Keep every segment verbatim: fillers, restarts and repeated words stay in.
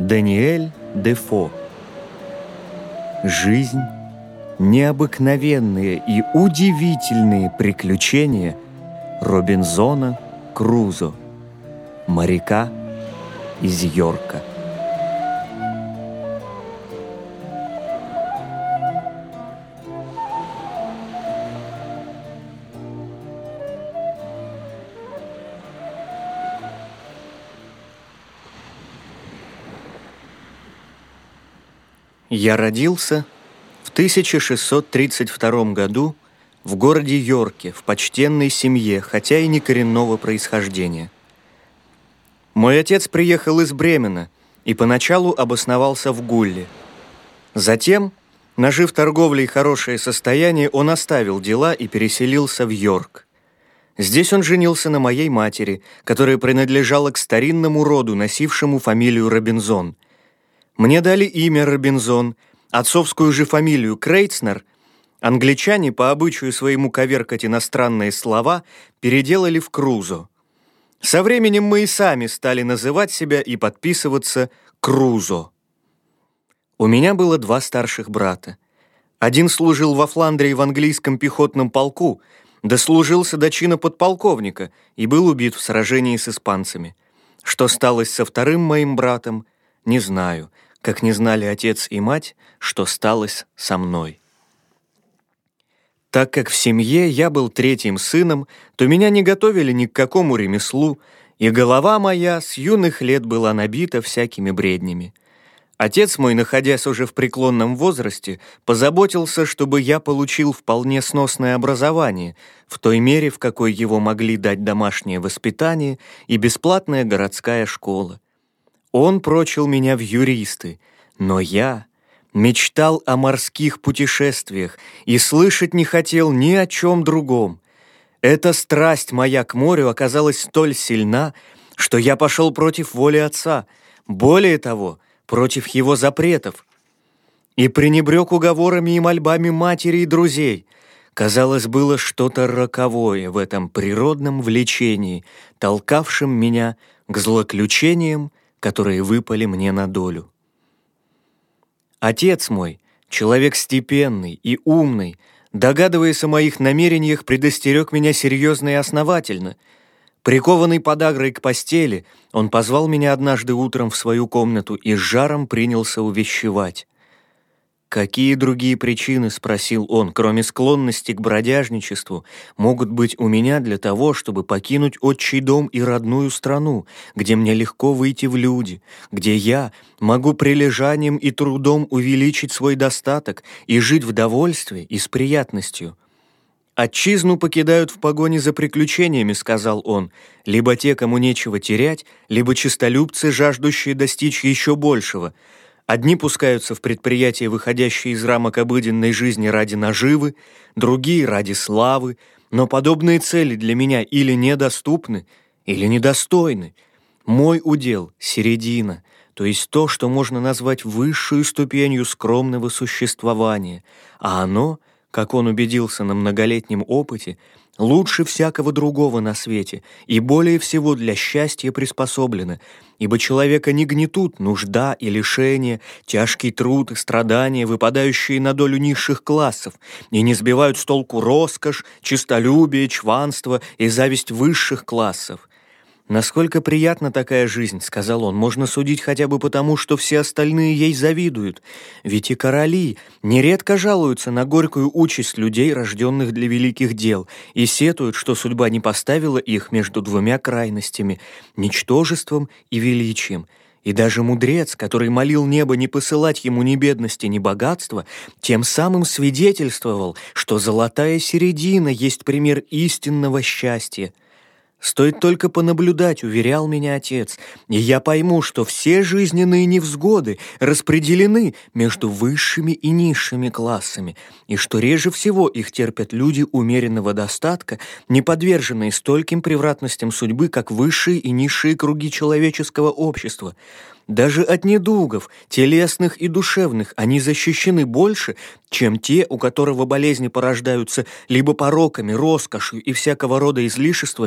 Даниэль Дефо. Жизнь, необыкновенные и удивительные приключения Робинзона Крузо, моряка из Йорка. Я родился в тысяча шестьсот тридцать втором году в городе Йорке, в почтенной семье, хотя и не коренного происхождения. Мой отец приехал из Бремена и поначалу обосновался в Гулле. Затем, нажив торговлей хорошее состояние, он оставил дела и переселился в Йорк. Здесь он женился на моей матери, которая принадлежала к старинному роду, носившему фамилию Робинзон. Мне дали имя Робинзон, отцовскую же фамилию Крейцнер. Англичане, по обычаю своему коверкать иностранные слова, переделали в Крузо. Со временем мы и сами стали называть себя и подписываться Крузо. У меня было два старших брата. Один служил во Фландрии в английском пехотном полку, дослужился до чина подполковника и был убит в сражении с испанцами. Что сталось со вторым моим братом, не знаю, как не знали отец и мать, что сталось со мной. Так как в семье я был третьим сыном, то меня не готовили ни к какому ремеслу, и голова моя с юных лет была набита всякими бреднями. Отец мой, находясь уже в преклонном возрасте, позаботился, чтобы я получил вполне сносное образование, в той мере, в какой его могли дать домашнее воспитание и бесплатная городская школа. Он прочил меня в юристы, но я мечтал о морских путешествиях и слышать не хотел ни о чем другом. Эта страсть моя к морю оказалась столь сильна, что я пошел против воли отца, более того, против его запретов, и пренебрег уговорами и мольбами матери и друзей. Казалось, было что-то роковое в этом природном влечении, толкавшем меня к злоключениям, которые выпали мне на долю. Отец мой, человек степенный и умный, догадываясь о моих намерениях, предостерег меня серьезно и основательно. Прикованный подагрой к постели, он позвал меня однажды утром в свою комнату и с жаром принялся увещевать. «Какие другие причины, — спросил он, — кроме склонности к бродяжничеству, могут быть у меня для того, чтобы покинуть отчий дом и родную страну, где мне легко выйти в люди, где я могу прилежанием и трудом увеличить свой достаток и жить в довольстве и с приятностью? Отчизну покидают в погоне за приключениями, — сказал он, — либо те, кому нечего терять, либо честолюбцы, жаждущие достичь еще большего. Одни пускаются в предприятия, выходящие из рамок обыденной жизни ради наживы, другие ради славы, но подобные цели для меня или недоступны, или недостойны. Мой удел — середина, то есть то, что можно назвать высшую ступенью скромного существования, а оно, как он убедился на многолетнем опыте, лучше всякого другого на свете и более всего для счастья приспособлено, ибо человека не гнетут нужда и лишения, тяжкий труд и страдания, выпадающие на долю низших классов, и не сбивают с толку роскошь, честолюбие, чванство и зависть высших классов. «Насколько приятна такая жизнь, — сказал он, — можно судить хотя бы потому, что все остальные ей завидуют. Ведь и короли нередко жалуются на горькую участь людей, рожденных для великих дел, и сетуют, что судьба не поставила их между двумя крайностями — ничтожеством и величием. И даже мудрец, который молил небо не посылать ему ни бедности, ни богатства, тем самым свидетельствовал, что золотая середина есть пример истинного счастья. Стоит только понаблюдать, — уверял меня отец, — и я пойму, что все жизненные невзгоды распределены между высшими и низшими классами, и что реже всего их терпят люди умеренного достатка, не подверженные стольким превратностям судьбы, как высшие и низшие круги человеческого общества. Даже от недугов, телесных и душевных, они защищены больше, чем те, у которого болезни порождаются либо пороками, роскошью и всякого рода излишествами,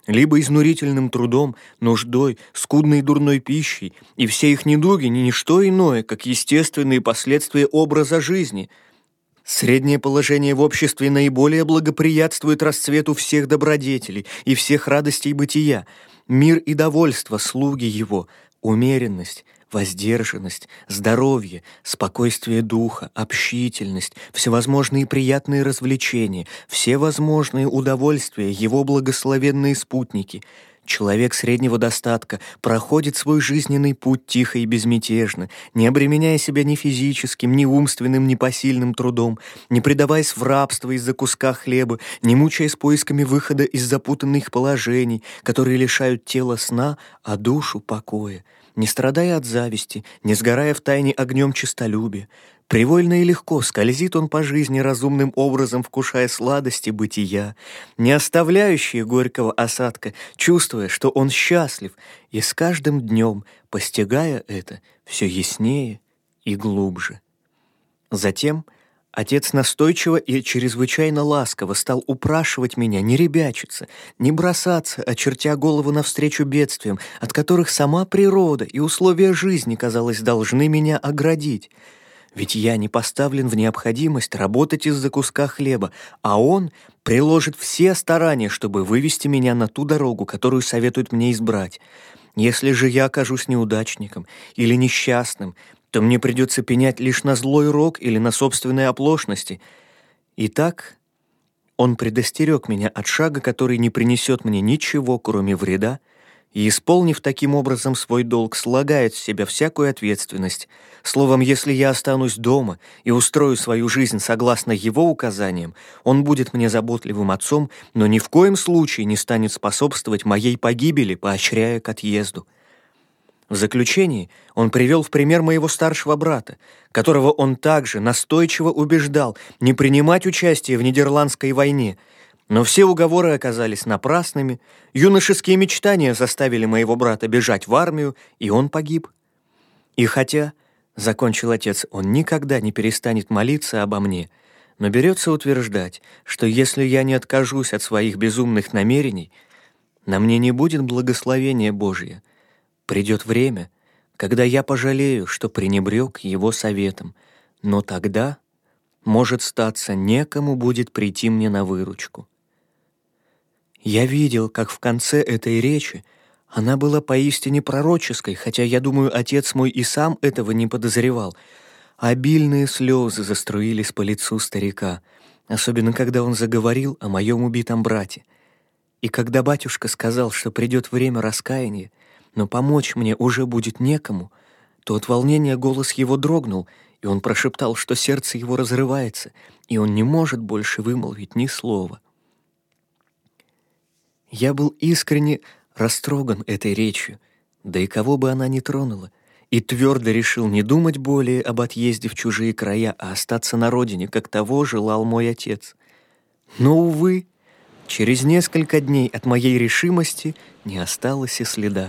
либо изнурительным трудом, нуждой, скудной дурной пищей, и все их недуги не ничто иное, как естественные последствия образа жизни. Среднее положение в обществе наиболее благоприятствует расцвету всех добродетелей и всех радостей бытия. Мир и довольство, слуги его, умеренность, воздержанность, здоровье, спокойствие духа, общительность, всевозможные приятные развлечения, все возможные удовольствия, его благословенные спутники. Человек среднего достатка проходит свой жизненный путь тихо и безмятежно, не обременяя себя ни физическим, ни умственным, ни посильным трудом, не предаваясь в рабство из-за куска хлеба, не мучаясь поисками выхода из запутанных положений, которые лишают тела сна, а душу покоя, не страдая от зависти, не сгорая в тайне огнем честолюбия. Привольно и легко скользит он по жизни разумным образом, вкушая сладости бытия, не оставляющие горького осадка, чувствуя, что он счастлив, и с каждым днем, постигая это, все яснее и глубже. Затем отец настойчиво и чрезвычайно ласково стал упрашивать меня не ребячиться, не бросаться, очертя голову навстречу бедствиям, от которых сама природа и условия жизни, казалось, должны меня оградить. Ведь я не поставлен в необходимость работать из-за куска хлеба, а он приложит все старания, чтобы вывести меня на ту дорогу, которую советует мне избрать. Если же я окажусь неудачником или несчастным, то мне придется пенять лишь на злой рок или на собственной оплошности. Итак, он предостерег меня от шага, который не принесет мне ничего, кроме вреда, и, исполнив таким образом свой долг, слагает с себя всякую ответственность. Словом, если я останусь дома и устрою свою жизнь согласно его указаниям, он будет мне заботливым отцом, но ни в коем случае не станет способствовать моей погибели, поощряя к отъезду. В заключении он привел в пример моего старшего брата, которого он также настойчиво убеждал не принимать участие в Нидерландской войне. Но все уговоры оказались напрасными, юношеские мечтания заставили моего брата бежать в армию, и он погиб. И хотя, — закончил отец, — он никогда не перестанет молиться обо мне, но берется утверждать, что если я не откажусь от своих безумных намерений, на мне не будет благословения Божия. Придет время, когда я пожалею, что пренебрег его советом, но тогда, может статься, некому будет прийти мне на выручку. Я видел, как в конце этой речи она была поистине пророческой, хотя, я думаю, отец мой и сам этого не подозревал. Обильные слезы заструились по лицу старика, особенно когда он заговорил о моем убитом брате. И когда батюшка сказал, что придет время раскаяния, но помочь мне уже будет некому, то от волнения голос его дрогнул, и он прошептал, что сердце его разрывается, и он не может больше вымолвить ни слова. Я был искренне растроган этой речью, да и кого бы она ни тронула, и твердо решил не думать более об отъезде в чужие края, а остаться на родине, как того желал мой отец. Но, увы, через несколько дней от моей решимости не осталось и следа.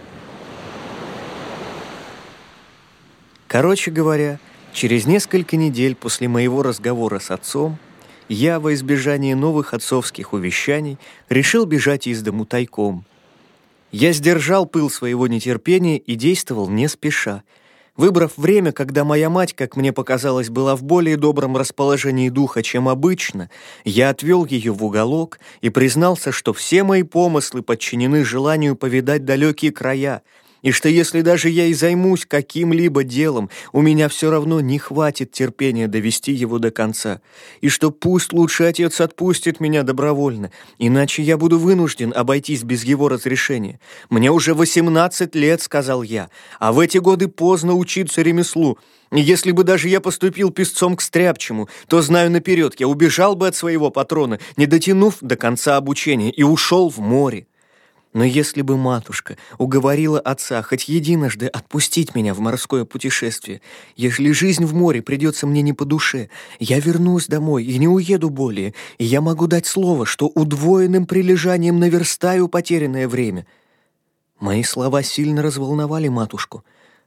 Короче говоря, через несколько недель после моего разговора с отцом я, во избежание новых отцовских увещаний, решил бежать из дому тайком. Я сдержал пыл своего нетерпения и действовал не спеша. Выбрав время, когда моя мать, как мне показалось, была в более добром расположении духа, чем обычно, я отвел ее в уголок и признался, что все мои помыслы подчинены желанию повидать далекие края, и что если даже я и займусь каким-либо делом, у меня все равно не хватит терпения довести его до конца, и что пусть лучше отец отпустит меня добровольно, иначе я буду вынужден обойтись без его разрешения. Мне уже восемнадцать лет, сказал я, а в эти годы поздно учиться ремеслу, и если бы даже я поступил писцом к стряпчему, то, знаю наперед, я убежал бы от своего патрона, не дотянув до конца обучения, и ушел в море. Но если бы матушка уговорила отца хоть единожды отпустить меня в морское путешествие, если жизнь в море придется мне не по душе, я вернусь домой и не уеду более, и я могу дать слово, что удвоенным прилежанием наверстаю потерянное время. Мои слова сильно разволновали матушку.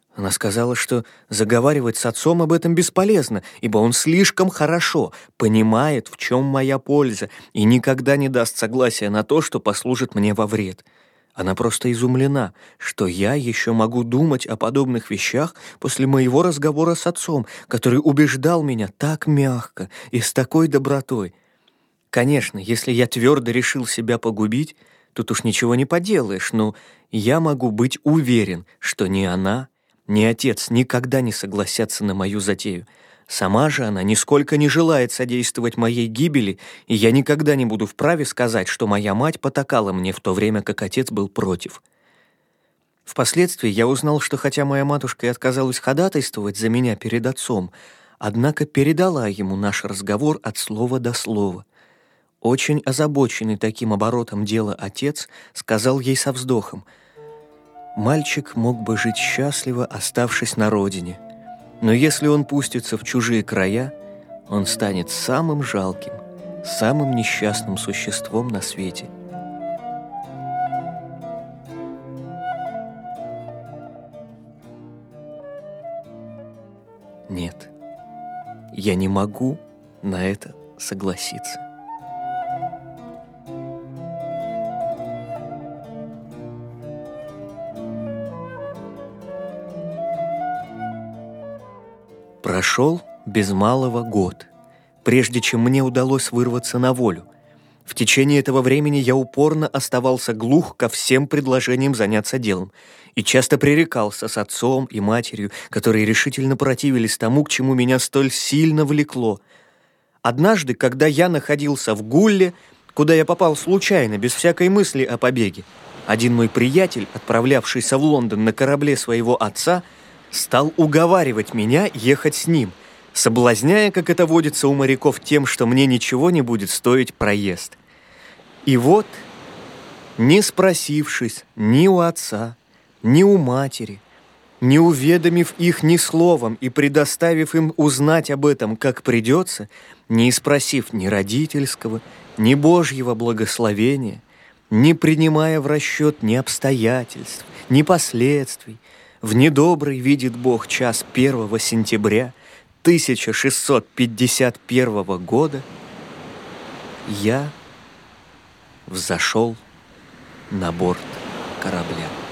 Она сказала, что заговаривать с отцом об этом бесполезно, ибо он слишком хорошо понимает, в чем моя польза, и никогда не даст согласия на то, что послужит мне во вред. Она просто изумлена, что я еще могу думать о подобных вещах после моего разговора с отцом, который убеждал меня так мягко и с такой добротой. Конечно, если я твердо решил себя погубить, тут уж ничего не поделаешь, но я могу быть уверен, что ни она, ни отец никогда не согласятся на мою затею. Сама же она нисколько не желает содействовать моей гибели, и я никогда не буду вправе сказать, что моя мать потакала мне в то время, как отец был против. Впоследствии я узнал, что хотя моя матушка и отказалась ходатайствовать за меня перед отцом, однако передала ему наш разговор от слова до слова. Очень озабоченный таким оборотом дела отец сказал ей со вздохом: «Мальчик мог бы жить счастливо, оставшись на родине, но если он пустится в чужие края, он станет самым жалким, самым несчастным существом на свете». Нет, я не могу на это согласиться. Прошел без малого год, прежде чем мне удалось вырваться на волю. В течение этого времени я упорно оставался глух ко всем предложениям заняться делом и часто пререкался с отцом и матерью, которые решительно противились тому, к чему меня столь сильно влекло. Однажды, когда я находился в Гулле, куда я попал случайно, без всякой мысли о побеге, один мой приятель, отправлявшийся в Лондон на корабле своего отца, стал уговаривать меня ехать с ним, соблазняя, как это водится у моряков, тем, что мне ничего не будет стоить проезд. И вот, не спросившись ни у отца, ни у матери, не уведомив их ни словом и предоставив им узнать об этом, как придется, не спросив ни родительского, ни Божьего благословения, не принимая в расчет ни обстоятельств, ни последствий, в недобрый видит Бог час первого сентября тысяча шестьсот пятьдесят первого года, я взошел на борт корабля.